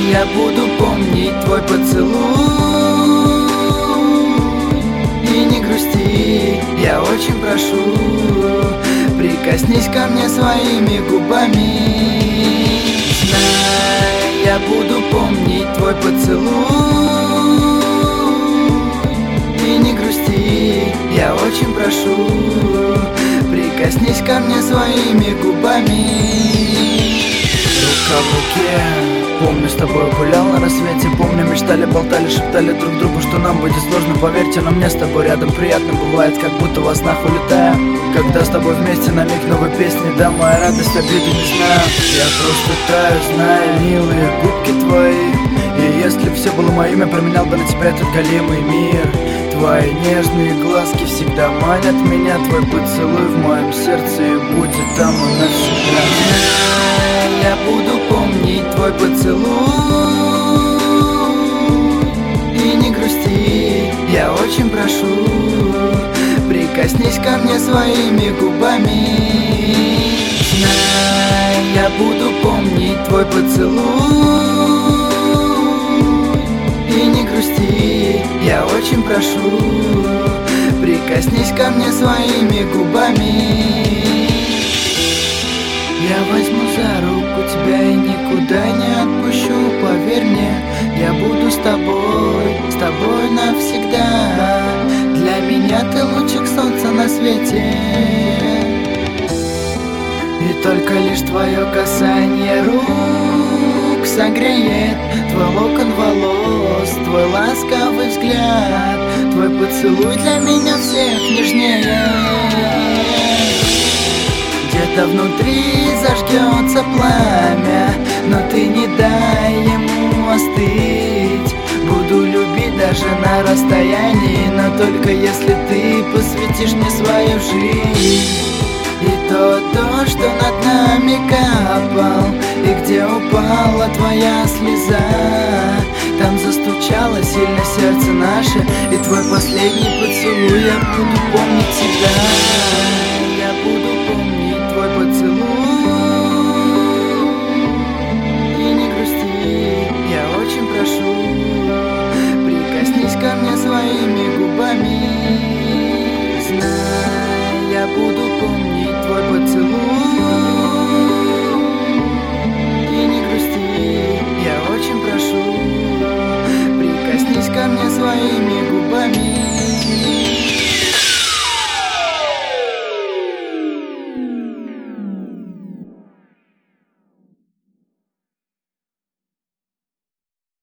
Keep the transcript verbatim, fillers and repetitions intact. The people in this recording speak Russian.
Я буду помнить твой поцелуй. И не грусти, я очень прошу, прикоснись ко мне своими губами. Знай, я буду помнить твой поцелуй. И не грусти, я очень прошу, прикоснись ко мне своими губами. Рука в руке, помню, с тобой гулял на рассвете. Помню, мечтали, болтали, шептали друг другу, что нам будет сложно. Поверьте, но мне с тобой рядом приятно бывает, как будто во снах улетаем. Когда с тобой вместе на миг новой песни, да, моя радость обиды не знаю. Я просто таю, знаю, милые губки твои. И если все было моим, я променял бы на тебя этот голимый мир. Твои нежные глазки всегда манят меня. Твой поцелуй в моем сердце и будет там он навсегда. Я буду помнить твой поцелуй. И не грусти, я очень прошу, прикоснись ко мне своими губами. Знай, я буду помнить твой поцелуй. И не грусти, я очень прошу, прикоснись ко мне своими губами. Я возьму за руку тебя и никуда не отпущу. Поверь мне, я буду с тобой, с тобой навсегда. Для меня ты лучик солнца на свете. И только лишь твое касание рук согреет твой локон волос, твой ласковый взгляд. Твой поцелуй для меня всех нежнее. Где-то внутри зажгется пламя, но ты не дай ему остыть. Буду любить даже на расстоянии, но только если ты посвятишь мне свою жизнь. И тот дождь, что над нами капал, и где упала твоя слеза, там застучало сильно сердце наше, и твой последний поцелуй я буду помнить всегда. Я буду помнить твой поцелуй.